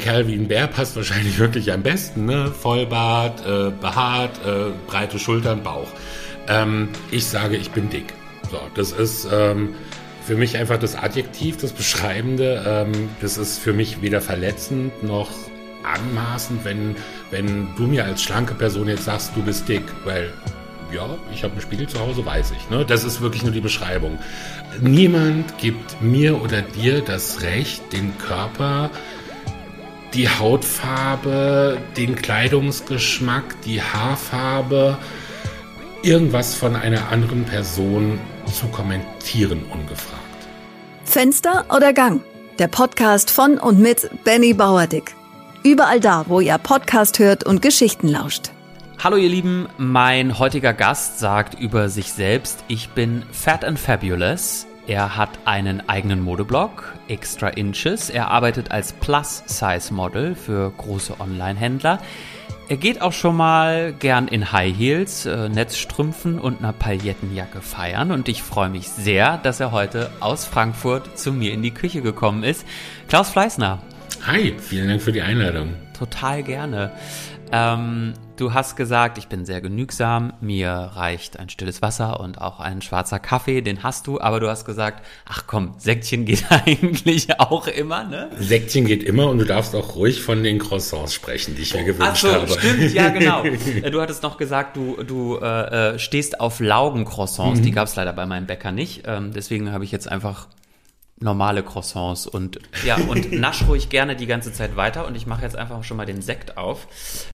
Kerl wie ein Bär passt wahrscheinlich wirklich am besten, ne? Vollbart, behaart, breite Schultern, Bauch. Ich sage, ich bin dick. So, das ist für mich einfach das Adjektiv, das Beschreibende. Das ist für mich weder verletzend noch anmaßend, wenn du mir als schlanke Person jetzt sagst, du bist dick, weil ja, ich habe einen Spiegel zu Hause, weiß ich. Ne? Das ist wirklich nur die Beschreibung. Niemand gibt mir oder dir das Recht, den Körper, die Hautfarbe, den Kleidungsgeschmack, die Haarfarbe, irgendwas von einer anderen Person zu kommentieren ungefragt. Fenster oder Gang? Der Podcast von und mit Benny Bauerdick. Überall da, wo ihr Podcast hört und Geschichten lauscht. Hallo ihr Lieben, mein heutiger Gast sagt über sich selbst, ich bin fat and fabulous. Er hat einen eigenen Modeblog, Extra Inches. Er arbeitet als Plus-Size-Model für große Online-Händler. Er geht auch schon mal gern in High Heels, Netzstrümpfen und einer Paillettenjacke feiern. Und ich freue mich sehr, dass er heute aus Frankfurt zu mir in die Küche gekommen ist. Klaus Fleißner. Hi, vielen Dank für die Einladung. Total gerne. Du hast gesagt, ich bin sehr genügsam, mir reicht ein stilles Wasser und auch ein schwarzer Kaffee, den hast du, aber du hast gesagt, ach komm, Säckchen geht eigentlich auch immer, ne? Säckchen geht immer und du darfst auch ruhig von den Croissants sprechen, die ich mir gewünscht habe. Ach so, stimmt, ja genau. Du hattest noch gesagt, du stehst auf Laugencroissants, die gab es leider bei meinem Bäcker nicht, deswegen habe ich jetzt einfach normale Croissants und nasch ruhig gerne die ganze Zeit weiter und ich mache jetzt einfach schon mal den Sekt auf.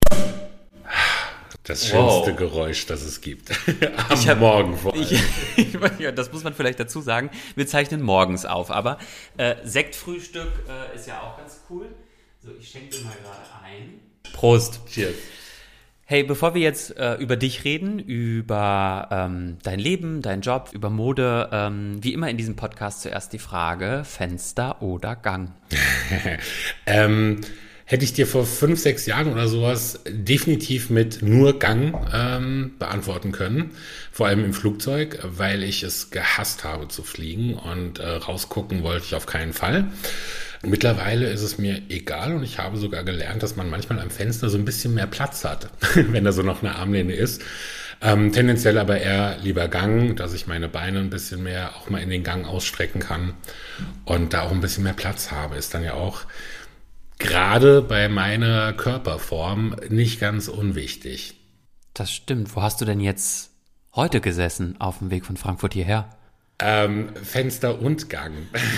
Das schönste Geräusch, das es gibt. Morgen vor allem. Das muss man vielleicht dazu sagen. Wir zeichnen morgens auf, aber Sektfrühstück ist ja auch ganz cool. So, ich schenke dir mal gerade ein. Prost. Cheers. Hey, bevor wir jetzt über dich reden, über dein Leben, deinen Job, über Mode, wie immer in diesem Podcast zuerst die Frage, Fenster oder Gang? Hätte ich dir vor 5, 6 Jahren oder sowas definitiv mit nur Gang beantworten können. Vor allem im Flugzeug, weil ich es gehasst habe zu fliegen und rausgucken wollte ich auf keinen Fall. Mittlerweile ist es mir egal und ich habe sogar gelernt, dass man manchmal am Fenster so ein bisschen mehr Platz hat, wenn da so noch eine Armlehne ist. Tendenziell aber eher lieber Gang, dass ich meine Beine ein bisschen mehr auch mal in den Gang ausstrecken kann und da auch ein bisschen mehr Platz habe, ist dann ja auch gerade bei meiner Körperform nicht ganz unwichtig. Das stimmt. Wo hast du denn jetzt heute gesessen auf dem Weg von Frankfurt hierher? Fenster und Gang.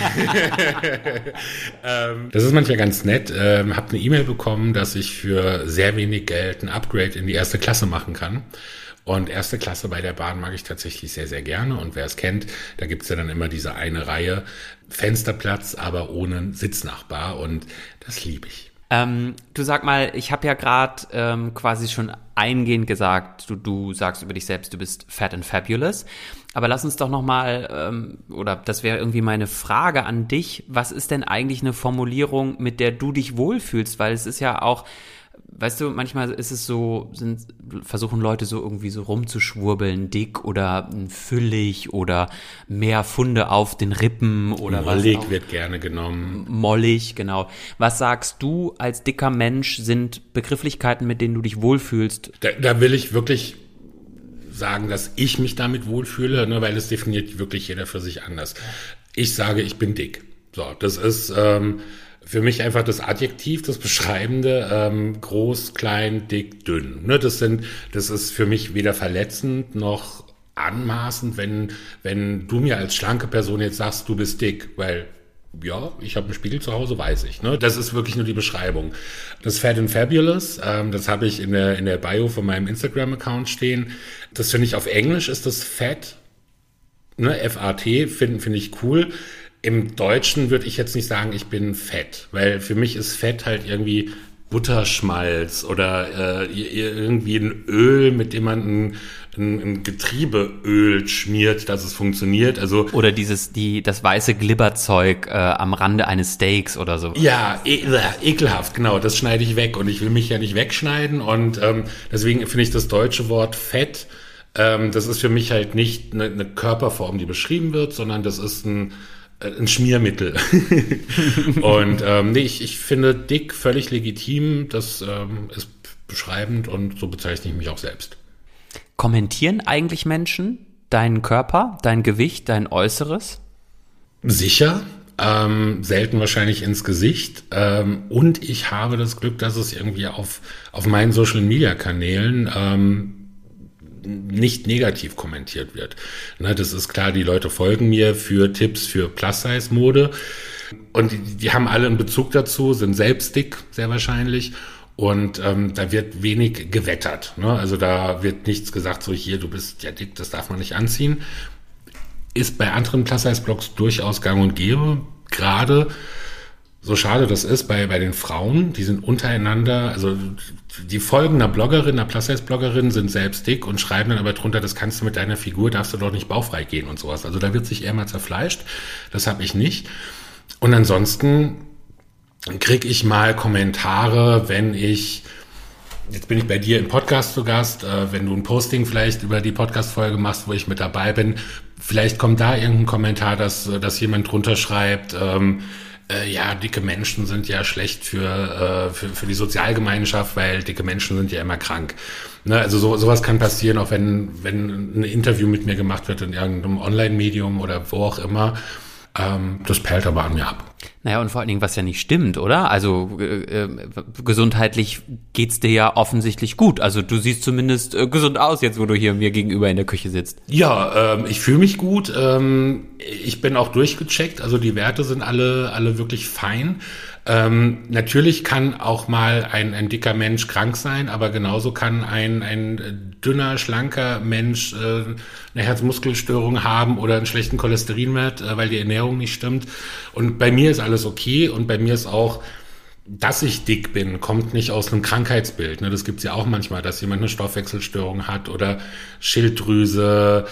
Das ist manchmal ganz nett. Habe eine E-Mail bekommen, dass ich für sehr wenig Geld ein Upgrade in die 1. Klasse machen kann. Und 1. Klasse bei der Bahn mag ich tatsächlich sehr, sehr gerne. Und wer es kennt, da gibt's ja dann immer diese eine Reihe Fensterplatz, aber ohne Sitznachbar. Und das liebe ich. Du sag mal, ich habe ja gerade quasi schon eingehend gesagt, du sagst über dich selbst, du bist fat and fabulous. Aber lass uns doch nochmal, oder das wäre irgendwie meine Frage an dich, was ist denn eigentlich eine Formulierung, mit der du dich wohlfühlst? Weil es ist ja auch, weißt du, manchmal ist es so, versuchen Leute so irgendwie so rumzuschwurbeln, dick oder füllig oder mehr Funde auf den Rippen oder was. Mollig wird gerne genommen. Mollig, genau. Was sagst du als dicker Mensch sind Begrifflichkeiten, mit denen du dich wohlfühlst? Da will ich wirklich sagen, dass ich mich damit wohlfühle, ne, weil das definiert wirklich jeder für sich anders. Ich sage, ich bin dick. So, das ist für mich einfach das Adjektiv, das Beschreibende, groß, klein, dick, dünn. Ne, das ist für mich weder verletzend noch anmaßend, wenn du mir als schlanke Person jetzt sagst, du bist dick, weil ja, ich habe einen Spiegel zu Hause, weiß ich. Ne? Das ist wirklich nur die Beschreibung. Das Fat and Fabulous, das habe ich in der Bio von meinem Instagram-Account stehen. Das finde ich auf Englisch ist das Fat, ne? F-A-T, finde ich cool. Im Deutschen würde ich jetzt nicht sagen, ich bin fett, weil für mich ist Fett halt irgendwie Butterschmalz oder irgendwie ein Öl, mit dem man ein Getriebeöl schmiert, dass es funktioniert. Also oder das weiße Glibberzeug am Rande eines Steaks oder so. Ja, ekelhaft, genau. Das schneide ich weg und ich will mich ja nicht wegschneiden und deswegen finde ich das deutsche Wort Fett, das ist für mich halt nicht eine Körperform, die beschrieben wird, sondern das ist ein Schmiermittel. Und nee, ich finde dick völlig legitim, das ist beschreibend und so bezeichne ich mich auch selbst. Kommentieren eigentlich Menschen deinen Körper, dein Gewicht, dein Äußeres? Sicher, selten wahrscheinlich ins Gesicht. Und ich habe das Glück, dass es irgendwie auf meinen Social-Media-Kanälen nicht negativ kommentiert wird. Ne, das ist klar, die Leute folgen mir für Tipps für Plus-Size-Mode und die haben alle einen Bezug dazu, sind selbst dick, sehr wahrscheinlich. Und da wird wenig gewettert. Ne? Also da wird nichts gesagt, so hier, du bist ja dick, das darf man nicht anziehen. Ist bei anderen Plus-Size-Blogs durchaus gang und gäbe. Gerade, so schade das ist, bei den Frauen, die sind untereinander, also die folgen einer Bloggerin, einer Plus-Size-Bloggerin, sind selbst dick und schreiben dann aber drunter, das kannst du mit deiner Figur, darfst du doch nicht bauchfrei gehen und sowas. Also da wird sich eher mal zerfleischt. Das habe ich nicht. Und ansonsten kriege ich mal Kommentare, wenn ich, jetzt bin ich bei dir im Podcast zu Gast, wenn du ein Posting vielleicht über die Podcast-Folge machst, wo ich mit dabei bin, vielleicht kommt da irgendein Kommentar, dass jemand drunter schreibt, ja, dicke Menschen sind ja schlecht für die Sozialgemeinschaft, weil dicke Menschen sind ja immer krank. Ne, also sowas kann passieren, auch wenn ein Interview mit mir gemacht wird in irgendeinem Online-Medium oder wo auch immer. Das perlt aber an mir ab. Naja, und vor allen Dingen, was ja nicht stimmt, oder? Also gesundheitlich geht's dir ja offensichtlich gut. Also du siehst zumindest gesund aus, jetzt wo du hier mir gegenüber in der Küche sitzt. Ja, ich fühle mich gut. Ich bin auch durchgecheckt. Also die Werte sind alle wirklich fein. Natürlich kann auch mal ein dicker Mensch krank sein, aber genauso kann ein dünner, schlanker Mensch eine Herzmuskelstörung haben oder einen schlechten Cholesterinwert, weil die Ernährung nicht stimmt. Und bei mir ist alles okay und bei mir ist auch, dass ich dick bin, kommt nicht aus einem Krankheitsbild. Ne? Das gibt's ja auch manchmal, dass jemand eine Stoffwechselstörung hat oder Schilddrüse,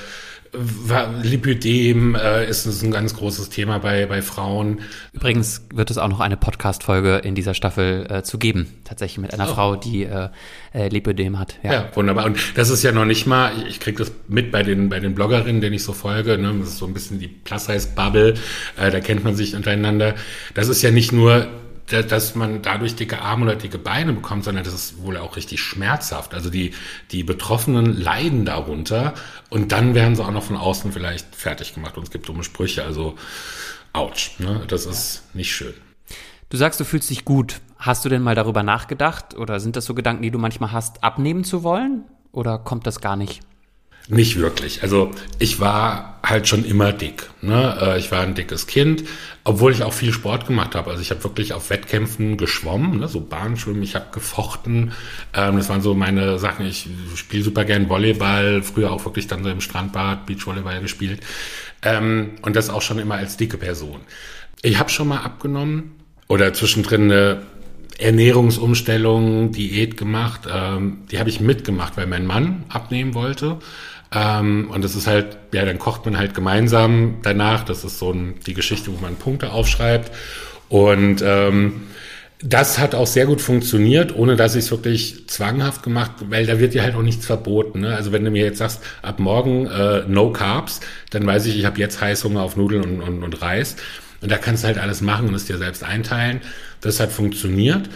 Lipödem ist ein ganz großes Thema bei Frauen. Übrigens wird es auch noch eine Podcast-Folge in dieser Staffel zu geben, tatsächlich mit einer Frau, die Lipödem hat. Ja, wunderbar. Und das ist ja noch nicht mal, ich kriege das mit bei den Bloggerinnen, denen ich so folge, ne? Das ist so ein bisschen die Plus-Size-Bubble, da kennt man sich untereinander. Das ist ja nicht nur, dass man dadurch dicke Arme oder dicke Beine bekommt, sondern das ist wohl auch richtig schmerzhaft. Also die Betroffenen leiden darunter und dann werden sie auch noch von außen vielleicht fertig gemacht und es gibt dumme Sprüche, also ouch, ne? Das ist nicht schön. Du sagst, du fühlst dich gut. Hast du denn mal darüber nachgedacht oder sind das so Gedanken, die du manchmal hast, abnehmen zu wollen oder kommt das gar nicht? Nicht wirklich. Also ich war halt schon immer dick. Ne? Ich war ein dickes Kind, obwohl ich auch viel Sport gemacht habe. Also ich habe wirklich auf Wettkämpfen geschwommen, ne? So Bahnschwimmen, ich habe gefochten. Das waren so meine Sachen. Ich spiele super gern Volleyball, früher auch wirklich dann so im Strandbad Beachvolleyball gespielt. Und das auch schon immer als dicke Person. Ich habe schon mal abgenommen oder zwischendrin eine Ernährungsumstellung, Diät gemacht. Die habe ich mitgemacht, weil mein Mann abnehmen wollte. Und das ist halt, ja, dann kocht man halt gemeinsam danach. Das ist so die Geschichte, wo man Punkte aufschreibt. Und das hat auch sehr gut funktioniert, ohne dass ich es wirklich zwanghaft gemacht, weil da wird dir halt auch nichts verboten. Ne? Also wenn du mir jetzt sagst, ab morgen no Carbs, dann weiß ich habe jetzt Heißhunger auf Nudeln und Reis. Und da kannst du halt alles machen und es dir selbst einteilen. Das hat funktioniert.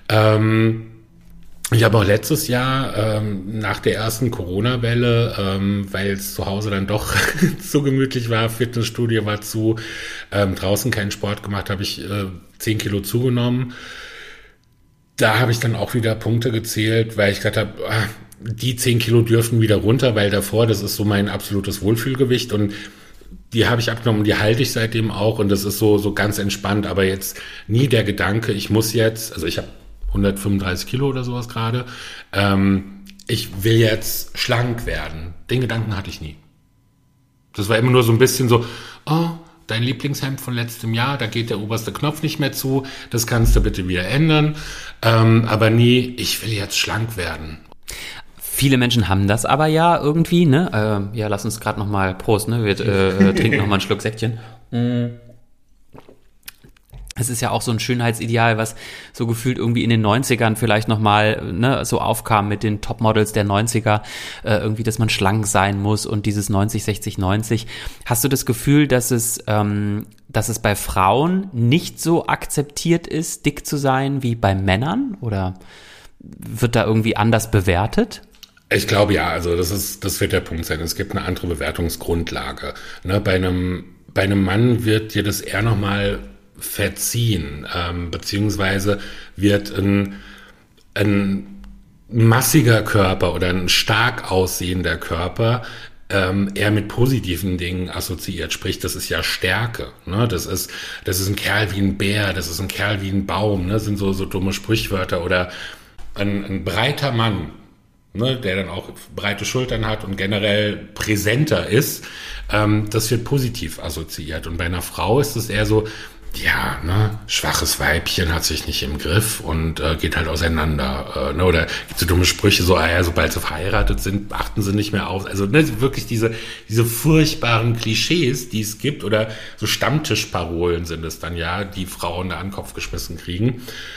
Ich habe auch letztes Jahr nach der ersten Corona-Welle, weil es zu Hause dann doch zu gemütlich war, Fitnessstudio war zu, draußen keinen Sport gemacht, habe ich 10 Kilo zugenommen. Da habe ich dann auch wieder Punkte gezählt, weil ich gedacht habe, die 10 Kilo dürfen wieder runter, weil davor, das ist so mein absolutes Wohlfühlgewicht und die habe ich abgenommen und die halte ich seitdem auch und das ist so ganz entspannt, aber jetzt nie der Gedanke, ich muss jetzt, also ich habe 135 Kilo oder sowas gerade, ich will jetzt schlank werden. Den Gedanken hatte ich nie. Das war immer nur so ein bisschen so, oh, dein Lieblingshemd von letztem Jahr, da geht der oberste Knopf nicht mehr zu, das kannst du bitte wieder ändern, aber nie, ich will jetzt schlank werden. Viele Menschen haben das aber ja irgendwie, ne? Ja, lass uns gerade nochmal, Prost, ne? Wir trinken nochmal einen Schluck Säckchen. es ist ja auch so ein Schönheitsideal, was so gefühlt irgendwie in den 90ern vielleicht nochmal, ne, so aufkam mit den Topmodels der 90er, irgendwie, dass man schlank sein muss und dieses 90, 60, 90. Hast du das Gefühl, dass es bei Frauen nicht so akzeptiert ist, dick zu sein wie bei Männern? Oder wird da irgendwie anders bewertet? Ich glaube ja, also das wird der Punkt sein. Es gibt eine andere Bewertungsgrundlage. Ne, bei einem Mann wird dir das eher nochmal verziehen, beziehungsweise wird ein massiger Körper oder ein stark aussehender Körper eher mit positiven Dingen assoziiert. Sprich, das ist ja Stärke. Ne? Das ist ein Kerl wie ein Bär, das ist ein Kerl wie ein Baum. Ne? Das sind so dumme Sprichwörter. Oder ein breiter Mann, ne, der dann auch breite Schultern hat und generell präsenter ist, das wird positiv assoziiert. Und bei einer Frau ist es eher so, ja, ne, schwaches Weibchen hat sich nicht im Griff und geht halt auseinander. Ne, oder gibt so dumme Sprüche, so, sobald sie verheiratet sind, achten sie nicht mehr auf. Also ne, wirklich diese furchtbaren Klischees, die es gibt, oder so Stammtischparolen sind es dann ja, die Frauen da an den Kopf geschmissen kriegen.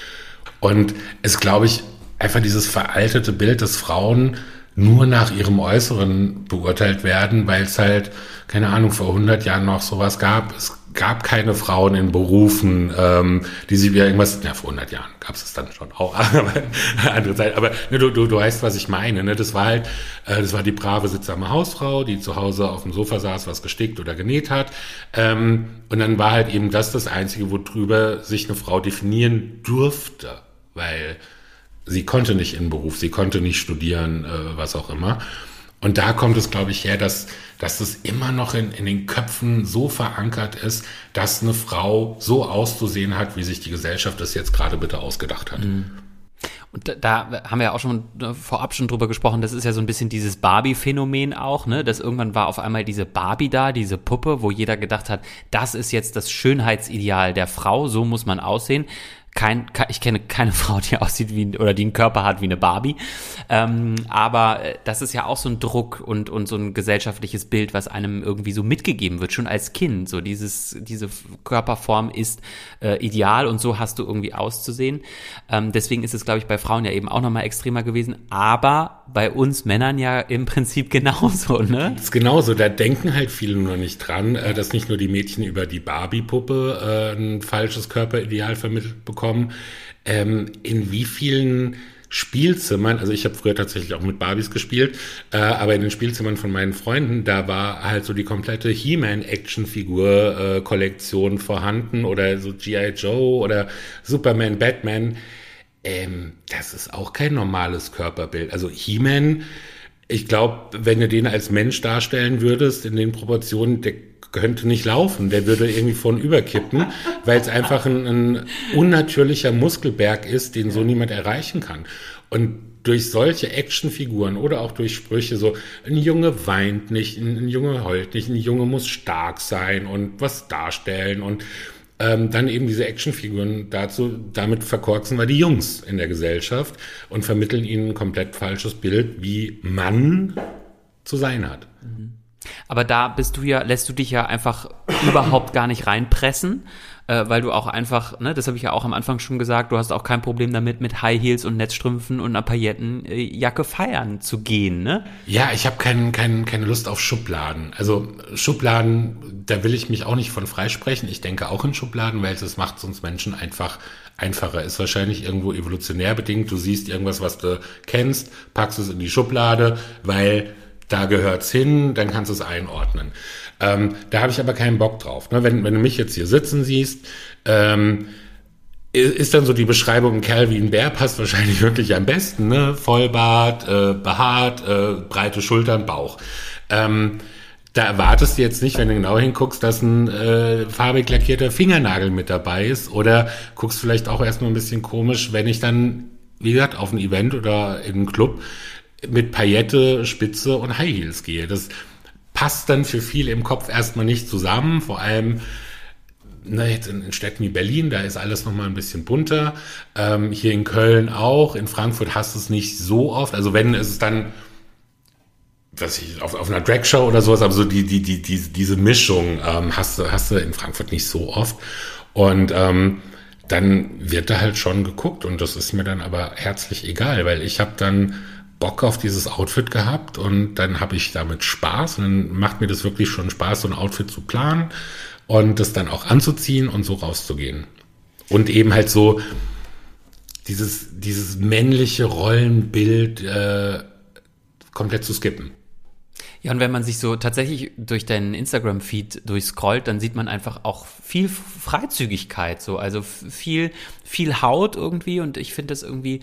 Und es, glaube ich, einfach dieses veraltete Bild, dass Frauen nur nach ihrem Äußeren beurteilt werden, weil es halt, keine Ahnung, vor 100 Jahren noch sowas gab. Es gab keine Frauen in Berufen, die sich wieder irgendwas, vor 100 Jahren gab es dann schon auch, aber andere Zeit. Aber ne, du weißt, was ich meine. Ne? Das war die brave, sittsame Hausfrau, die zu Hause auf dem Sofa saß, was gestickt oder genäht hat. Und dann war halt eben das Einzige, worüber sich eine Frau definieren durfte, weil sie konnte nicht in den Beruf, sie konnte nicht studieren, was auch immer. Und da kommt es, glaube ich, her, dass es immer noch in den Köpfen so verankert ist, dass eine Frau so auszusehen hat, wie sich die Gesellschaft das jetzt gerade bitte ausgedacht hat. Und da haben wir ja auch schon vorab schon drüber gesprochen, das ist ja so ein bisschen dieses Barbie-Phänomen auch, ne? Dass irgendwann war auf einmal diese Barbie da, diese Puppe, wo jeder gedacht hat, das ist jetzt das Schönheitsideal der Frau, so muss man aussehen. Ich kenne keine Frau, die aussieht oder die einen Körper hat wie eine Barbie. Aber das ist ja auch so ein Druck und so ein gesellschaftliches Bild, was einem irgendwie so mitgegeben wird, schon als Kind. So diese Körperform ist ideal und so hast du irgendwie auszusehen. Deswegen ist es, glaube ich, bei Frauen ja eben auch nochmal extremer gewesen. Aber bei uns Männern ja im Prinzip genauso, ne? Das ist genauso. Da denken halt viele nur nicht dran, dass nicht nur die Mädchen über die Barbie-Puppe ein falsches Körperideal vermittelt bekommen. In wie vielen Spielzimmern, also ich habe früher tatsächlich auch mit Barbies gespielt, aber in den Spielzimmern von meinen Freunden, da war halt so die komplette He-Man-Actionfigur-Kollektion vorhanden oder so G.I. Joe oder Superman, Batman. Das ist auch kein normales Körperbild. Also He-Man, ich glaube, wenn du den als Mensch darstellen würdest, in den Proportionen, der könnte nicht laufen, der würde irgendwie vorn überkippen, weil es einfach ein unnatürlicher Muskelberg ist, den so niemand erreichen kann. Und durch solche Actionfiguren oder auch durch Sprüche so, ein Junge weint nicht, ein Junge heult nicht, ein Junge muss stark sein und was darstellen und dann eben diese Actionfiguren damit verkorksen wir die Jungs in der Gesellschaft und vermitteln ihnen ein komplett falsches Bild, wie Mann zu sein hat. Aber da lässt du dich ja einfach überhaupt gar nicht reinpressen, weil du auch einfach, ne, das habe ich ja auch am Anfang schon gesagt, du hast auch kein Problem damit, mit High Heels und Netzstrümpfen und einer Paillettenjacke feiern zu gehen, ne? Ja, ich habe keine Lust auf Schubladen. Also Schubladen, da will ich mich auch nicht von freisprechen. Ich denke auch in Schubladen, weil es macht uns Menschen einfach einfacher. Ist wahrscheinlich irgendwo evolutionär bedingt. Du siehst irgendwas, was du kennst, packst es in die Schublade, weil da gehört's hin, dann kannst du es einordnen. Da habe ich aber keinen Bock drauf. Ne? Wenn du mich jetzt hier sitzen siehst, ist dann so die Beschreibung, ein Kerl wie ein Bär passt wahrscheinlich wirklich am besten. Ne? Vollbart, behaart, breite Schultern, Bauch. Da erwartest du jetzt nicht, wenn du genau hinguckst, dass ein farbig lackierter Fingernagel mit dabei ist. Oder guckst vielleicht auch erstmal ein bisschen komisch, wenn ich dann, wie gesagt, auf ein Event oder in einen Club mit Paillette, Spitze und High Heels gehe. Das passt dann für viele im Kopf erstmal nicht zusammen, vor allem jetzt in Städten wie Berlin, da ist alles nochmal ein bisschen bunter, hier in Köln auch, in Frankfurt hast du es nicht so oft, also wenn es dann, auf einer Dragshow oder sowas, aber so diese Mischung hast du in Frankfurt nicht so oft. Und dann wird da halt schon geguckt und das ist mir dann aber herzlich egal, weil ich habe dann Bock auf dieses Outfit gehabt und dann habe ich damit Spaß und dann macht mir das wirklich schon Spaß, so ein Outfit zu planen und das dann auch anzuziehen und so rauszugehen. Und eben halt so dieses männliche Rollenbild komplett zu skippen. Ja, und wenn man sich so tatsächlich durch deinen Instagram-Feed durchscrollt, dann sieht man einfach auch viel Freizügigkeit, so, also viel Haut irgendwie und ich finde das irgendwie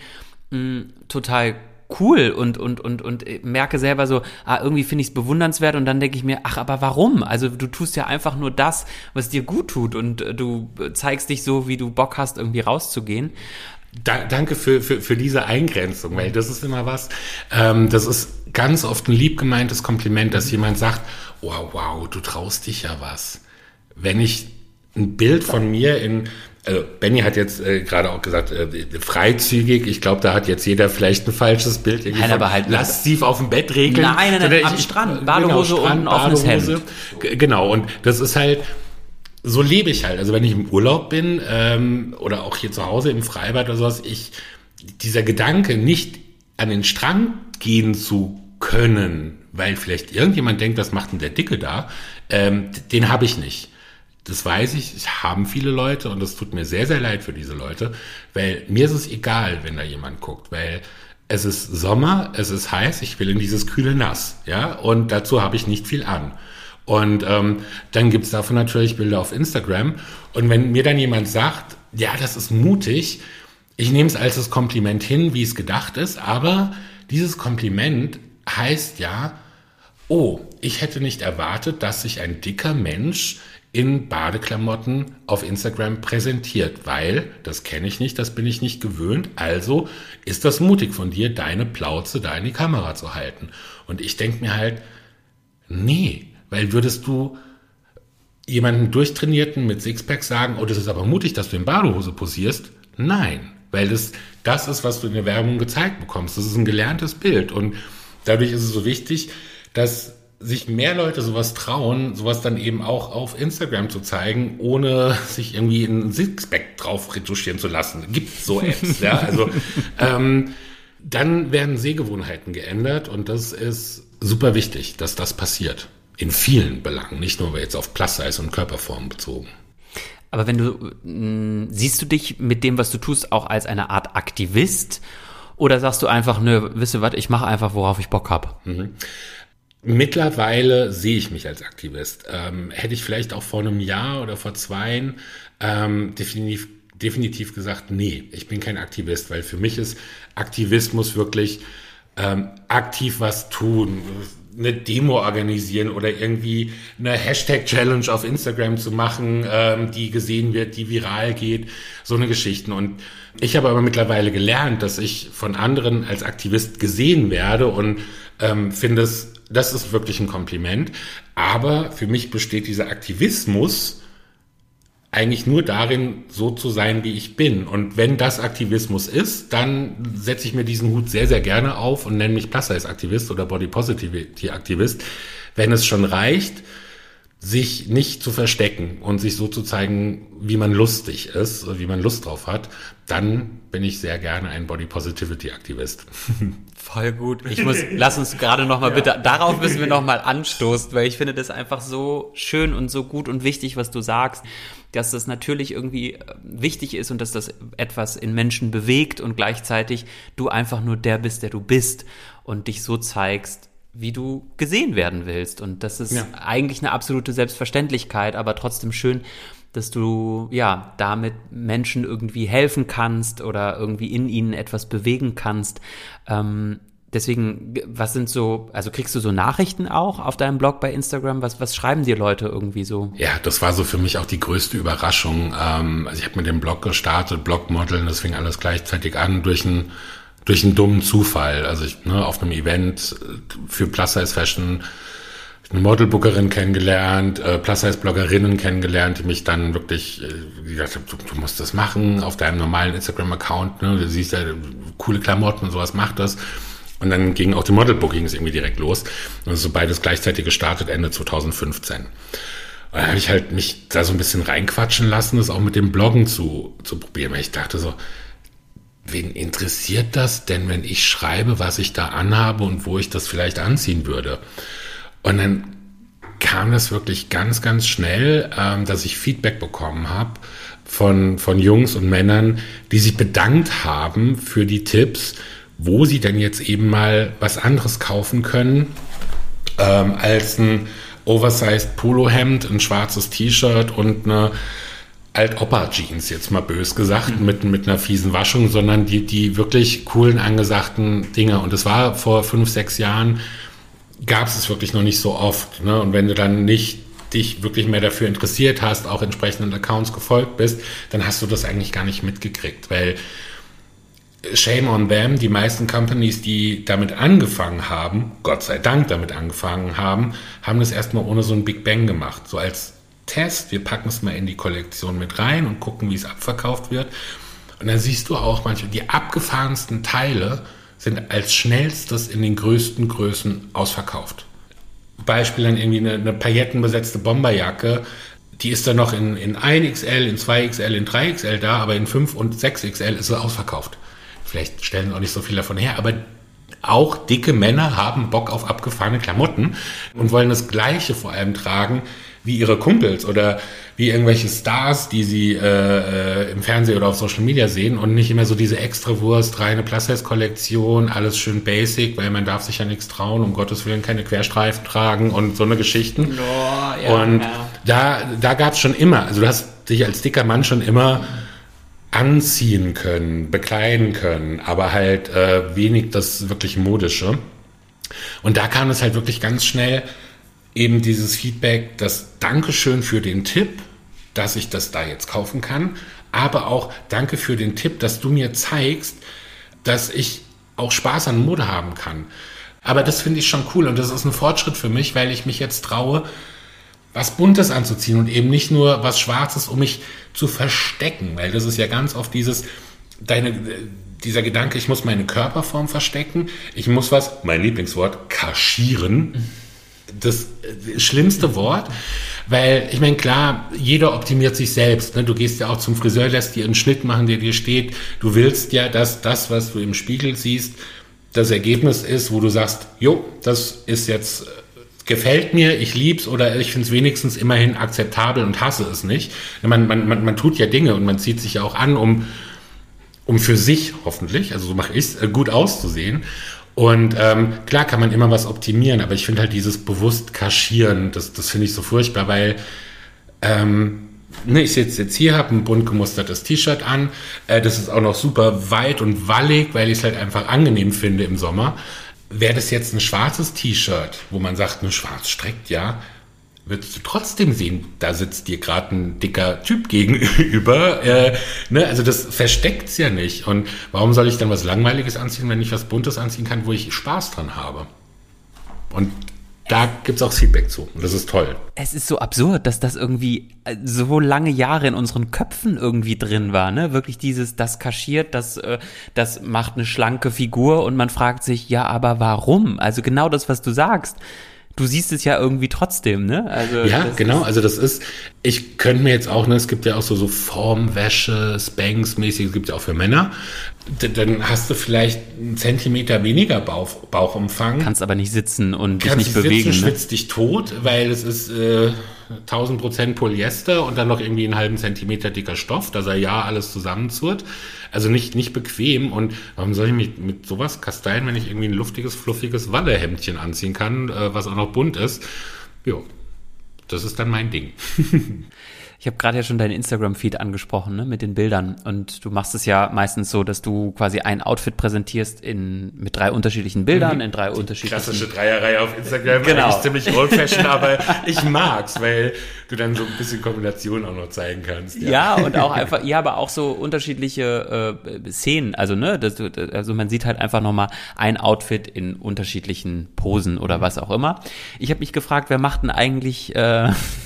total cool und merke selber so, irgendwie finde ich es bewundernswert und dann denke ich mir, ach, aber warum? Also du tust ja einfach nur das, was dir gut tut und du zeigst dich so, wie du Bock hast, irgendwie rauszugehen. Danke für diese Eingrenzung, weil das ist immer was, das ist ganz oft ein lieb gemeintes Kompliment, dass jemand sagt, wow, du traust dich ja was. Wenn ich ein Bild von mir Benny hat jetzt gerade auch gesagt, freizügig, ich glaube, da hat jetzt jeder vielleicht ein falsches Bild. Nein, aber halt lasziv auf dem Bett regeln. Nein, am Strand, Badehose und ein offenes Hemd. Genau, und das ist halt, so lebe ich halt. Also wenn ich im Urlaub bin oder auch hier zu Hause im Freibad oder sowas, dieser Gedanke, nicht an den Strand gehen zu können, weil vielleicht irgendjemand denkt, was macht denn der Dicke da, den habe ich nicht. Das weiß ich, haben viele Leute und das tut mir sehr, sehr leid für diese Leute, weil mir ist es egal, wenn da jemand guckt, weil es ist Sommer, es ist heiß, ich will in dieses kühle Nass, ja, und dazu habe ich nicht viel an. Und dann gibt's davon natürlich Bilder auf Instagram. Und wenn mir dann jemand sagt, ja, das ist mutig, ich nehme es als das Kompliment hin, wie es gedacht ist, aber dieses Kompliment heißt ja, ich hätte nicht erwartet, dass sich ein dicker Mensch in Badeklamotten auf Instagram präsentiert, weil das kenne ich nicht, das bin ich nicht gewöhnt, also ist das mutig von dir, deine Plauze da in die Kamera zu halten. Und ich denke mir halt, nee, weil würdest du jemanden Durchtrainierten mit Sixpack sagen, das ist aber mutig, dass du in Badehose posierst? Nein, weil das ist, was du in der Werbung gezeigt bekommst. Das ist ein gelerntes Bild und dadurch ist es so wichtig, dass sich mehr Leute sowas trauen, sowas dann eben auch auf Instagram zu zeigen, ohne sich irgendwie ein Sixpack drauf retuschieren zu lassen. Gibt so Apps, ja, also dann werden Sehgewohnheiten geändert und das ist super wichtig, dass das passiert. In vielen Belangen, nicht nur jetzt auf Plus-Size und Körperform bezogen. Aber siehst du dich mit dem, was du tust, auch als eine Art Aktivist? Oder sagst du einfach, wisst ihr was, ich mache einfach, worauf ich Bock habe? Mittlerweile sehe ich mich als Aktivist. Hätte ich vielleicht auch vor einem Jahr oder vor 2 definitiv gesagt, nee, ich bin kein Aktivist, weil für mich ist Aktivismus wirklich aktiv was tun, eine Demo organisieren oder irgendwie eine Hashtag-Challenge auf Instagram zu machen, die gesehen wird, die viral geht, so eine Geschichten. Und ich habe aber mittlerweile gelernt, dass ich von anderen als Aktivist gesehen werde und finde das ist wirklich ein Kompliment. Aber für mich besteht dieser Aktivismus eigentlich nur darin, so zu sein, wie ich bin. Und wenn das Aktivismus ist, dann setze ich mir diesen Hut sehr, sehr gerne auf und nenne mich Plus-Size-Aktivist oder Body-Positivity-Aktivist. Wenn es schon reicht, sich nicht zu verstecken und sich so zu zeigen, wie man lustig ist, wie man Lust drauf hat, dann bin ich sehr gerne ein Body-Positivity-Aktivist. Voll gut. Lass uns gerade nochmal bitte, darauf müssen wir nochmal anstoßen, weil ich finde das einfach so schön und so gut und wichtig, was du sagst, dass das natürlich irgendwie wichtig ist und dass das etwas in Menschen bewegt und gleichzeitig du einfach nur der bist, der du bist und dich so zeigst, wie du gesehen werden willst. Und das ist eigentlich eine absolute Selbstverständlichkeit, aber trotzdem schön, dass du damit Menschen irgendwie helfen kannst oder irgendwie in ihnen etwas bewegen kannst. Deswegen, kriegst du so Nachrichten auch auf deinem Blog bei Instagram? Was schreiben dir Leute irgendwie so? Ja, das war so für mich auch die größte Überraschung. Also ich habe mit dem Blog gestartet, Blogmodeln, das fing alles gleichzeitig an durch einen dummen Zufall. Also auf einem Event für Plus-Size-Fashion eine Modelbookerin kennengelernt, Plus-Size-Bloggerinnen kennengelernt, die mich dann wirklich gesagt haben, du musst das machen auf deinem normalen Instagram-Account, ne? Du siehst ja coole Klamotten und sowas, mach das. Und dann gingen auch die Model-Bookings irgendwie direkt los. Und so beides gleichzeitig gestartet, Ende 2015. Und dann habe ich halt mich da so ein bisschen reinquatschen lassen, das auch mit dem Bloggen zu probieren. Weil ich dachte so, wen interessiert das denn, wenn ich schreibe, was ich da anhabe und wo ich das vielleicht anziehen würde? Und dann kam das wirklich ganz, ganz schnell, dass ich Feedback bekommen habe von Jungs und Männern, die sich bedankt haben für die Tipps, wo sie denn jetzt eben mal was anderes kaufen können, als ein oversized Polohemd, ein schwarzes T-Shirt und eine Alt-Opa-Jeans, jetzt mal bös gesagt, mit einer fiesen Waschung, sondern die wirklich coolen, angesagten Dinge. Und das war vor 5, 6 Jahren, gab es wirklich noch nicht so oft. Ne? Und wenn du dann nicht dich wirklich mehr dafür interessiert hast, auch entsprechenden Accounts gefolgt bist, dann hast du das eigentlich gar nicht mitgekriegt, weil shame on them, die meisten Companies, die damit angefangen haben, Gott sei Dank damit angefangen haben, haben das erstmal ohne so ein Big Bang gemacht, so als Test, wir packen es mal in die Kollektion mit rein und gucken, wie es abverkauft wird. Und dann siehst du auch manchmal, die abgefahrensten Teile sind als schnellstes in den größten Größen ausverkauft. Beispiel dann irgendwie eine paillettenbesetzte Bomberjacke, die ist dann noch in 1XL, in 2XL, in 3XL da, aber in 5 und 6XL ist sie ausverkauft. Vielleicht stellen sie auch nicht so viel davon her, aber auch dicke Männer haben Bock auf abgefahrene Klamotten und wollen das Gleiche vor allem tragen wie ihre Kumpels oder wie irgendwelche Stars, die sie im Fernsehen oder auf Social Media sehen und nicht immer so diese Extrawurst, reine Plus-Size-Kollektion, alles schön basic, weil man darf sich ja nichts trauen, um Gottes Willen keine Querstreifen tragen und so eine Geschichten. Oh, ja, und da gab es schon immer, also du hast dich als dicker Mann schon immer anziehen können, bekleiden können, aber halt wenig das wirklich Modische. Und da kam es halt wirklich ganz schnell eben dieses Feedback, das Dankeschön für den Tipp, dass ich das da jetzt kaufen kann, aber auch Danke für den Tipp, dass du mir zeigst, dass ich auch Spaß an Mode haben kann. Aber das finde ich schon cool und das ist ein Fortschritt für mich, weil ich mich jetzt traue, was Buntes anzuziehen und eben nicht nur was Schwarzes, um mich zu verstecken, weil das ist ja ganz oft dieser Gedanke, ich muss meine Körperform verstecken, ich muss mein Lieblingswort, kaschieren. Das schlimmste Wort, weil ich meine, klar, jeder optimiert sich selbst. Ne? Du gehst ja auch zum Friseur, lässt dir einen Schnitt machen, der dir steht. Du willst ja, dass das, was du im Spiegel siehst, das Ergebnis ist, wo du sagst, jo, das ist jetzt, gefällt mir, ich lieb's oder ich finde es wenigstens immerhin akzeptabel und hasse es nicht. Man tut ja Dinge und man zieht sich ja auch an, um für sich hoffentlich, also so mache ich's, gut auszusehen. Und klar kann man immer was optimieren, aber ich finde halt dieses bewusst kaschieren, das finde ich so furchtbar, weil ich jetzt hier habe ein bunt gemustertes T-Shirt an, das ist auch noch super weit und wallig, weil ich es halt einfach angenehm finde im Sommer. Wäre das jetzt ein schwarzes T-Shirt, wo man sagt, nur schwarz streckt, ja, würdest du trotzdem sehen, da sitzt dir gerade ein dicker Typ gegenüber. Also das versteckt's ja nicht. Und warum soll ich dann was Langweiliges anziehen, wenn ich was Buntes anziehen kann, wo ich Spaß dran habe? Und da gibt's auch Feedback zu. Und das ist toll. Es ist so absurd, dass das irgendwie so lange Jahre in unseren Köpfen irgendwie drin war, ne? Wirklich das kaschiert, das macht eine schlanke Figur und man fragt sich, ja, aber warum? Also genau das, was du sagst. Du siehst es ja irgendwie trotzdem, ne? Also ja, genau. Also das ist, ich könnte mir jetzt auch, ne, es gibt ja auch so Formwäsche, Spanx-mäßig, es gibt ja auch für Männer. Dann hast du vielleicht 1 Zentimeter weniger Bauchumfang. Kannst aber nicht sitzen und dich nicht bewegen. Sitzen, schwitzt dich tot, weil es ist 1000% Polyester und dann noch irgendwie einen halben Zentimeter dicker Stoff, dass er ja alles zusammenzurrt. Also nicht bequem. Und warum soll ich mich mit sowas kasteien, wenn ich irgendwie ein luftiges, fluffiges Wallehemdchen anziehen kann, was auch noch bunt ist? Jo, das ist dann mein Ding. Ich habe gerade ja schon deinen Instagram-Feed angesprochen, ne, mit den Bildern. Und du machst es ja meistens so, dass du quasi ein Outfit präsentierst mit 3 unterschiedlichen Bildern, in 3 unterschiedlichen... Klassische Dreierreihe auf Instagram, genau. Eigentlich ziemlich old-fashioned, aber ich mag's, weil du dann so ein bisschen Kombination auch noch zeigen kannst. Ja, und auch einfach, ja, aber auch so unterschiedliche Szenen. Also, ne, also man sieht halt einfach nochmal ein Outfit in unterschiedlichen Posen oder was auch immer. Ich habe mich gefragt, wer macht denn eigentlich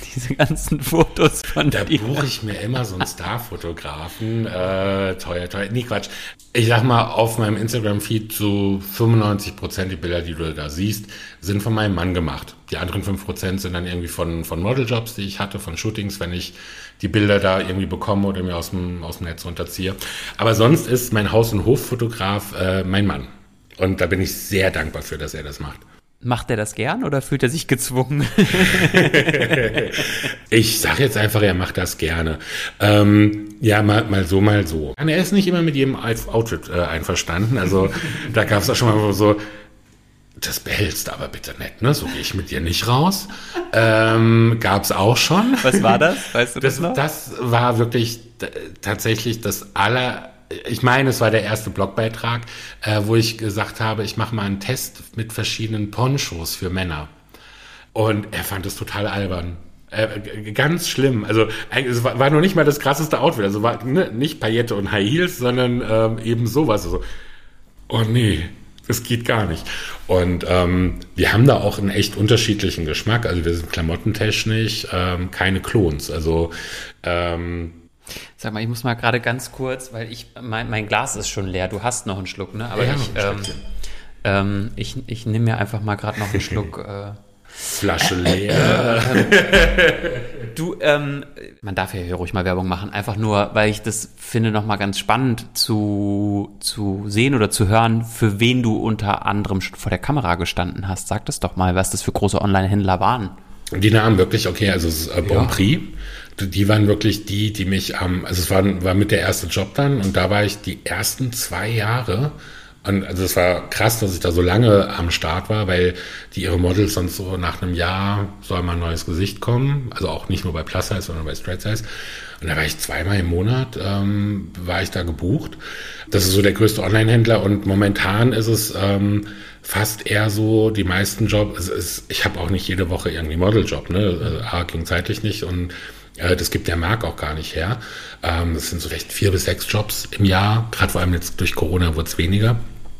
diese ganzen Fotos von dir? Da buche ich mir immer so einen Starfotografen. Teuer. Nee, Quatsch. Ich sag mal, auf meinem Instagram-Feed so 95% die Bilder, die du da siehst, sind von meinem Mann gemacht. Die anderen 5% sind dann irgendwie von Modeljobs, die ich hatte, von Shootings, wenn ich die Bilder da irgendwie bekomme oder mir aus dem Netz runterziehe. Aber sonst ist mein Haus- und Hoffotograf mein Mann. Und da bin ich sehr dankbar für, dass er das macht. Macht er das gern oder fühlt er sich gezwungen? Ich sage jetzt einfach, er macht das gerne. Ja, mal so, mal so. Er ist nicht immer mit jedem Outfit einverstanden. Also da gab es auch schon mal so, das behältst du aber bitte nicht, ne? So gehe ich mit dir nicht raus. Gab es auch schon. Was war das? Weißt du das noch? Das war wirklich tatsächlich ich meine, es war der erste Blogbeitrag, wo ich gesagt habe, ich mache mal einen Test mit verschiedenen Ponchos für Männer. Und er fand es total albern. Ganz schlimm. Also es war noch nicht mal das krasseste Outfit. Also war nicht Paillette und High Heels, sondern eben sowas. Also, oh nee, das geht gar nicht. Und wir haben da auch einen echt unterschiedlichen Geschmack. Also wir sind klamottentechnisch keine Klons. Also sag mal, ich muss mal gerade ganz kurz, weil mein Glas ist schon leer. Du hast noch einen Schluck, ne? Aber ja, ich nehme mir einfach mal gerade noch einen Schluck. Flasche leer. Du, man darf ja hier ruhig mal Werbung machen, einfach nur, weil ich das finde nochmal ganz spannend zu sehen oder zu hören, für wen du unter anderem vor der Kamera gestanden hast. Sag das doch mal, was das für große Online-Händler waren. Die Namen wirklich, okay, also es ist Bonprix. Die waren wirklich die mich also es war mit der erste Job dann und da war ich die ersten 2 Jahre. Und also es war krass, dass ich da so lange am Start war, weil die ihre Models sonst so nach einem Jahr soll mal ein neues Gesicht kommen. Also auch nicht nur bei Plus Size, sondern bei Straight Size. Und da war ich 2-mal im Monat, war ich da gebucht. Das ist so der größte Online-Händler und momentan ist es fast eher so, die meisten Jobs, ich habe auch nicht jede Woche irgendwie Modeljob, ne? Also, ging zeitlich nicht und das gibt der Markt auch gar nicht her. Das sind so vielleicht 4 bis 6 Jobs im Jahr. Gerade vor allem jetzt durch Corona wurde es weniger.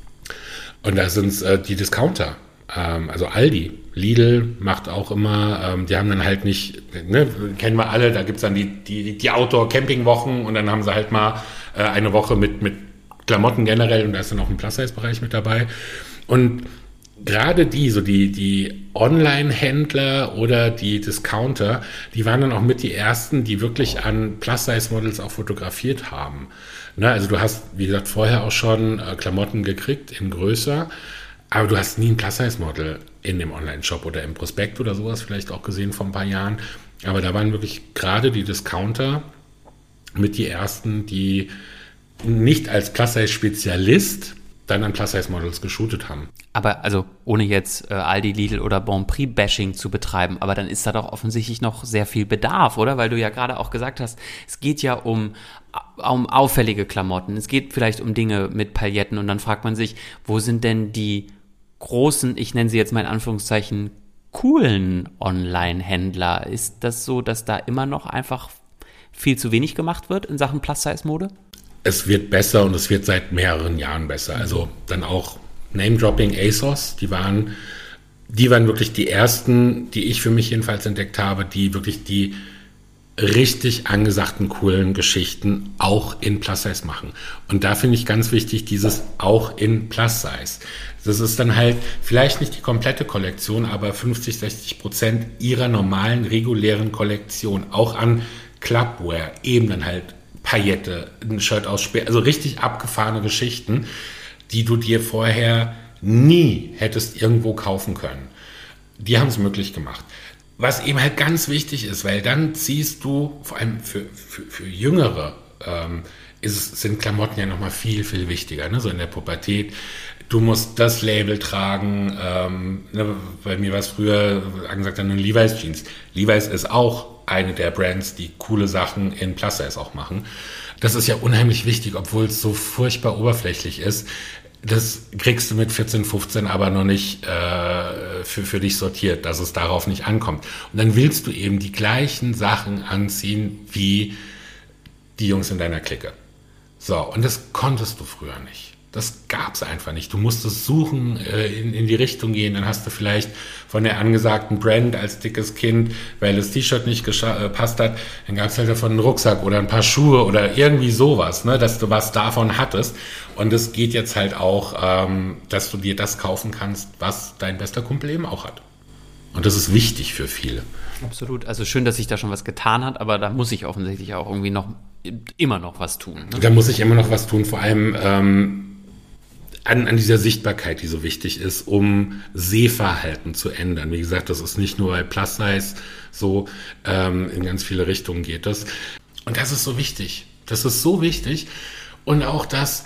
Und da sind es die Discounter. Also Aldi. Lidl macht auch immer, die haben dann halt nicht, ne, kennen wir alle, da gibt's dann die Outdoor-Camping-Wochen und dann haben sie halt mal eine Woche mit Klamotten generell und da ist dann auch ein Plus-Size-Bereich mit dabei. Und gerade die Online-Händler oder die Discounter, die waren dann auch mit die ersten, die wirklich an Plus-Size-Models auch fotografiert haben. Ne, also du hast, wie gesagt, vorher auch schon Klamotten gekriegt in größer, aber du hast nie ein Plus-Size-Model in dem Online-Shop oder im Prospekt oder sowas vielleicht auch gesehen vor ein paar Jahren. Aber da waren wirklich gerade die Discounter mit die ersten, die nicht als Plus-Size-Spezialist dann an Plus-Size-Models geshootet haben. Aber also ohne jetzt Aldi, Lidl oder Bonprix-Bashing zu betreiben, aber dann ist da doch offensichtlich noch sehr viel Bedarf, oder? Weil du ja gerade auch gesagt hast, es geht ja um auffällige Klamotten, es geht vielleicht um Dinge mit Pailletten und dann fragt man sich, wo sind denn die großen, ich nenne sie jetzt mal in Anführungszeichen, coolen Online-Händler? Ist das so, dass da immer noch einfach viel zu wenig gemacht wird in Sachen Plus-Size-Mode? Es wird besser und es wird seit mehreren Jahren besser. Also dann auch Name-Dropping, ASOS, die waren wirklich die ersten, die ich für mich jedenfalls entdeckt habe, die wirklich die richtig angesagten, coolen Geschichten auch in Plus-Size machen. Und da finde ich ganz wichtig, dieses auch in Plus-Size. Das ist dann halt vielleicht nicht die komplette Kollektion, aber 50-60% ihrer normalen, regulären Kollektion, auch an Clubwear, eben dann halt Paillette, ein Shirt aus Speer, also richtig abgefahrene Geschichten, die du dir vorher nie hättest irgendwo kaufen können. Die haben es möglich gemacht. Was eben halt ganz wichtig ist, weil dann ziehst du, vor allem für Jüngere, sind Klamotten ja nochmal viel, viel wichtiger, ne? So in der Pubertät. Du musst das Label tragen, ne? Bei mir war es früher angesagt, dann Levi's Jeans. Levi's ist auch eine der Brands, die coole Sachen in Plus-Size auch machen. Das ist ja unheimlich wichtig, obwohl es so furchtbar oberflächlich ist. Das kriegst du mit 14, 15 aber noch nicht für dich sortiert, dass es darauf nicht ankommt. Und dann willst du eben die gleichen Sachen anziehen wie die Jungs in deiner Clique. So, und das konntest du früher nicht. Das gab's einfach nicht. Du musstest suchen, in die Richtung gehen. Dann hast du vielleicht von der angesagten Brand als dickes Kind, weil das T-Shirt nicht gepasst hat, dann gab's halt davon einen Rucksack oder ein paar Schuhe oder irgendwie sowas, ne, dass du was davon hattest. Und es geht jetzt halt auch, dass du dir das kaufen kannst, was dein bester Kumpel eben auch hat. Und das ist wichtig für viele. Absolut. Also schön, dass sich da schon was getan hat, aber da muss ich offensichtlich auch irgendwie immer noch was tun. Ne? Da muss ich immer noch was tun, vor allem an dieser Sichtbarkeit, die so wichtig ist, um Sehverhalten zu ändern. Wie gesagt, das ist nicht nur bei Plus Size so, in ganz viele Richtungen geht das. Und das ist so wichtig. Das ist so wichtig. Und auch das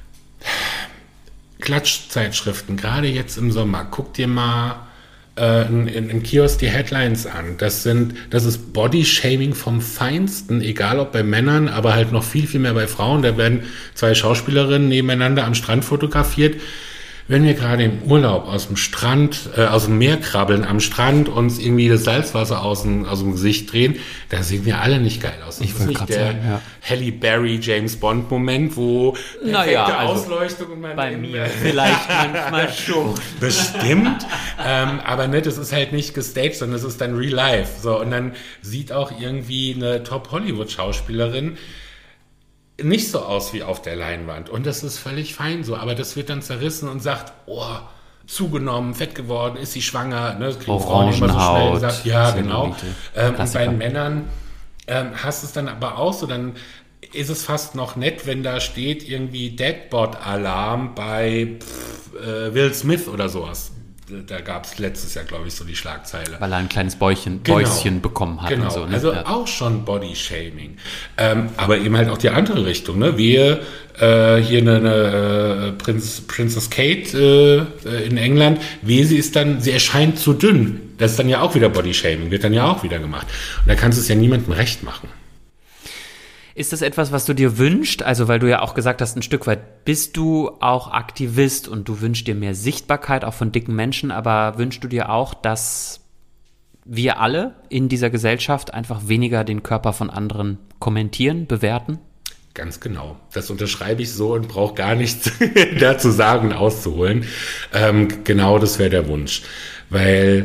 Klatschzeitschriften, gerade jetzt im Sommer, guck dir mal in Kiosk die Headlines an. Das ist Body-Shaming vom Feinsten, egal ob bei Männern, aber halt noch viel, viel mehr bei Frauen. Da werden 2 Schauspielerinnen nebeneinander am Strand fotografiert. Wenn wir gerade im Urlaub aus dem Meer krabbeln am Strand, uns irgendwie das Salzwasser aus dem Gesicht drehen, da sehen wir alle nicht geil aus. Das ist nicht der Halle Berry James Bond Moment, wo perfekte Ausleuchtung und bei mir vielleicht manchmal schon. Bestimmt, aber ne, das ist halt nicht gestaged, sondern das ist dann real life. So, und dann sieht auch irgendwie eine Top-Hollywood-Schauspielerin nicht so aus wie auf der Leinwand. Und das ist völlig fein so. Aber das wird dann zerrissen und sagt, zugenommen, fett geworden, ist sie schwanger. Ne? Das kriegen Frauen immer so schnell gesagt. Ja, genau. Und bei den Männern hast du es dann aber auch so, dann ist es fast noch nett, wenn da steht irgendwie Deadbot-Alarm bei Will Smith oder sowas. Da gab es letztes Jahr, glaube ich, so die Schlagzeile. Weil er ein kleines Bäuschen bekommen hat. Genau, und so. Ne? Also auch schon Body-Shaming. Aber eben halt auch die andere Richtung. Ne? Wir hier eine Princess Kate in England, sie erscheint zu dünn. Das ist dann ja auch wieder Body-Shaming, wird dann ja auch wieder gemacht. Und da kannst du es ja niemandem recht machen. Ist das etwas, was du dir wünschst? Also, weil du ja auch gesagt hast, ein Stück weit bist du auch Aktivist und du wünschst dir mehr Sichtbarkeit auch von dicken Menschen, aber wünschst du dir auch, dass wir alle in dieser Gesellschaft einfach weniger den Körper von anderen kommentieren, bewerten? Ganz genau. Das unterschreibe ich so und brauche gar nichts dazu sagen, auszuholen. Genau, das wäre der Wunsch. Weil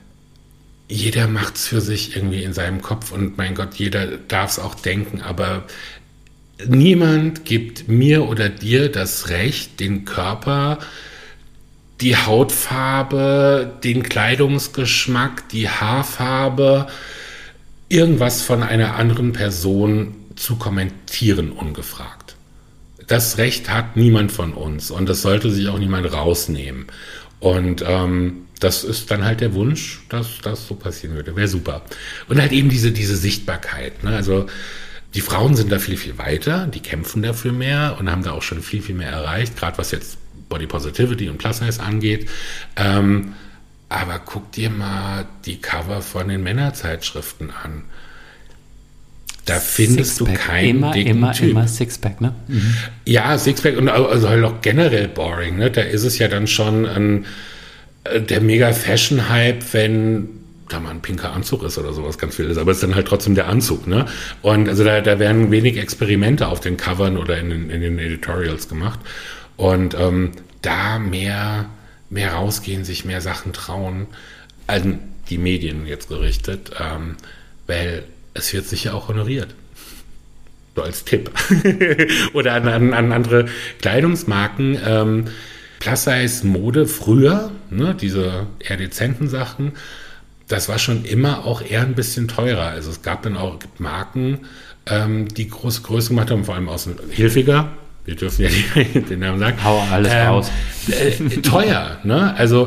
jeder macht's für sich irgendwie in seinem Kopf und mein Gott, jeder darf es auch denken, aber niemand gibt mir oder dir das Recht, den Körper, die Hautfarbe, den Kleidungsgeschmack, die Haarfarbe, irgendwas von einer anderen Person zu kommentieren ungefragt. Das Recht hat niemand von uns und das sollte sich auch niemand rausnehmen. Und das ist dann halt der Wunsch, dass das so passieren würde. Wäre super. Und halt eben diese Sichtbarkeit. Ne? Also die Frauen sind da viel, viel weiter, die kämpfen dafür mehr und haben da auch schon viel, viel mehr erreicht, gerade was jetzt Body Positivity und Plus Size angeht. Aber guck dir mal die Cover von den Männerzeitschriften an. Da findest Sixpack. Du keinen dicken Typ. Immer Sixpack, ne? Mhm. Ja, Sixpack und also halt auch generell boring. Ne? Da ist es ja dann schon der Mega-Fashion-Hype, wenn da mal ein pinker Anzug ist oder sowas ganz viel ist, aber es ist dann halt trotzdem der Anzug. Ne? Und also da werden wenig Experimente auf den Covern oder in den Editorials gemacht. Und da mehr rausgehen, sich mehr Sachen trauen, an die Medien jetzt gerichtet, weil es wird sicher auch honoriert. So als Tipp. Oder an andere Kleidungsmarken. Plus-Size-Mode früher, ne, diese eher dezenten Sachen, das war schon immer auch eher ein bisschen teurer. Also es gab dann auch Marken, die große Größe gemacht haben, vor allem aus Hilfiger. Wir dürfen ja den Namen sagen. Hau alles raus. Teuer, ne? Also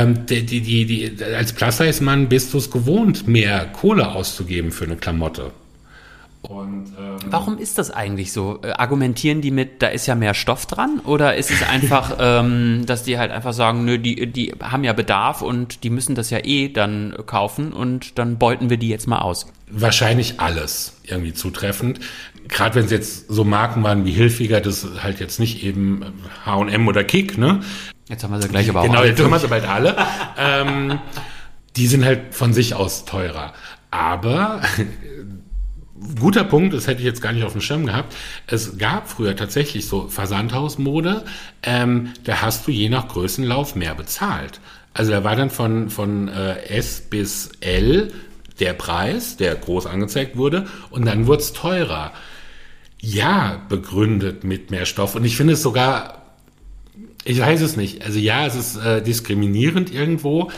als Plus-Size-Mann bist du es gewohnt, mehr Kohle auszugeben für eine Klamotte. Und, warum ist das eigentlich so? Argumentieren die mit, da ist ja mehr Stoff dran? Oder ist es einfach, dass die halt einfach sagen, nö, die haben ja Bedarf und die müssen das ja dann kaufen und dann beuten wir die jetzt mal aus? Wahrscheinlich alles irgendwie zutreffend. Gerade wenn es jetzt so Marken waren wie Hilfiger, das ist halt jetzt nicht eben H&M oder Kick, ne? Jetzt haben wir sie gleich aber auch genau, jetzt haben wir sie bald alle. Die sind halt von sich aus teurer. Aber guter Punkt, das hätte ich jetzt gar nicht auf dem Schirm gehabt. Es gab früher tatsächlich so Versandhausmode, da hast du je nach Größenlauf mehr bezahlt. Also da war dann von S bis L der Preis, der groß angezeigt wurde, und dann wurde es teurer. Ja, begründet mit mehr Stoff. Und ich finde es sogar, ich weiß es nicht, also ja, es ist diskriminierend irgendwo,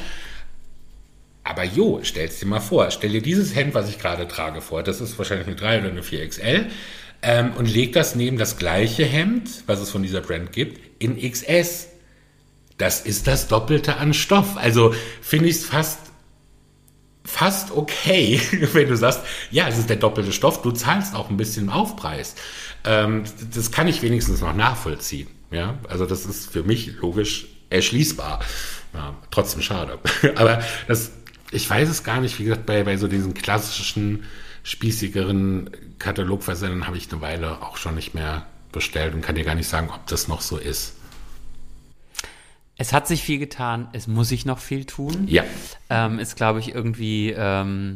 aber stell's dir mal vor, stell dir dieses Hemd, was ich gerade trage, vor, das ist wahrscheinlich eine 3 oder eine 4XL, und leg das neben das gleiche Hemd, was es von dieser Brand gibt, in XS. Das ist das Doppelte an Stoff. Also finde ich es fast okay, wenn du sagst, ja, es ist der doppelte Stoff, du zahlst auch ein bisschen Aufpreis. Das kann ich wenigstens noch nachvollziehen. Ja, also das ist für mich logisch erschließbar. Ja, trotzdem schade. Aber ich weiß es gar nicht, wie gesagt, bei so diesen klassischen, spießigeren Katalogversendern habe ich eine Weile auch schon nicht mehr bestellt und kann dir gar nicht sagen, ob das noch so ist. Es hat sich viel getan, es muss sich noch viel tun. Ja. Ist, glaube ich, irgendwie eine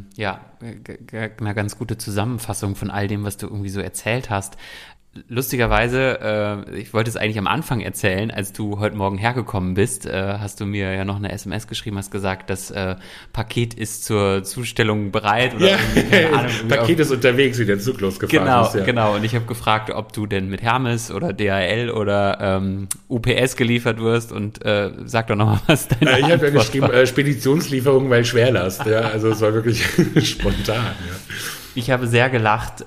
ganz gute Zusammenfassung von all dem, was du irgendwie so erzählt hast. Lustigerweise, ich wollte es eigentlich am Anfang erzählen, als du heute Morgen hergekommen bist, hast du mir ja noch eine SMS geschrieben, hast gesagt, das Paket ist zur Zustellung bereit. Oder ja, keine Ahnung, Paket ist unterwegs, wie der Zug losgefahren ist. Ja. Genau. Und ich habe gefragt, ob du denn mit Hermes oder DHL oder UPS geliefert wirst, und sag doch nochmal, was deine Antwort war. Ich habe ja geschrieben, Speditionslieferung, weil Schwerlast. Ja, also es war wirklich spontan. Ja. Ich habe sehr gelacht.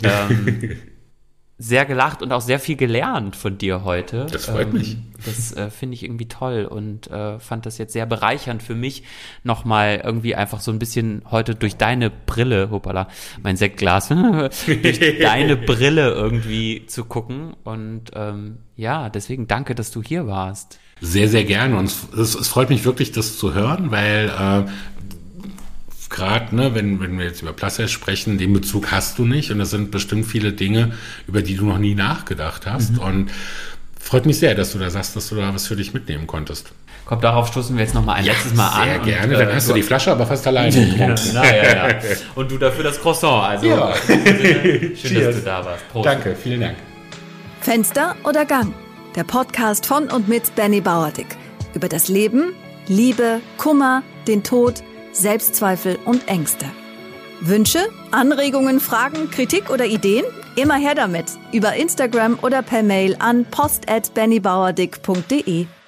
Sehr gelacht und auch sehr viel gelernt von dir heute. Das freut mich. Das finde ich irgendwie toll und fand das jetzt sehr bereichernd für mich, nochmal irgendwie einfach so ein bisschen heute durch deine Brille, hoppala, mein Sektglas, durch deine Brille irgendwie zu gucken. Und deswegen danke, dass du hier warst. Sehr, sehr gerne. Und es freut mich wirklich, das zu hören, weil gerade, ne, wenn wir jetzt über Plus-Size sprechen, den Bezug hast du nicht, und das sind bestimmt viele Dinge, über die du noch nie nachgedacht hast. Und freut mich sehr, dass du da sagst, dass du da was für dich mitnehmen konntest. Komm, darauf stoßen wir jetzt nochmal ein letztes Mal an. Sehr gerne, dann hast du die Flasche aber fast alleine getrunken. Ja. Und du dafür das Croissant. Also ja. Schön, dass du da warst. Prost. Danke, vielen Dank. Fenster oder Gang? Der Podcast von und mit Benny Bauerdick. Über das Leben, Liebe, Kummer, den Tod, Selbstzweifel und Ängste. Wünsche, Anregungen, Fragen, Kritik oder Ideen? Immer her damit. Über Instagram oder per Mail an post@bennybauerdick.de.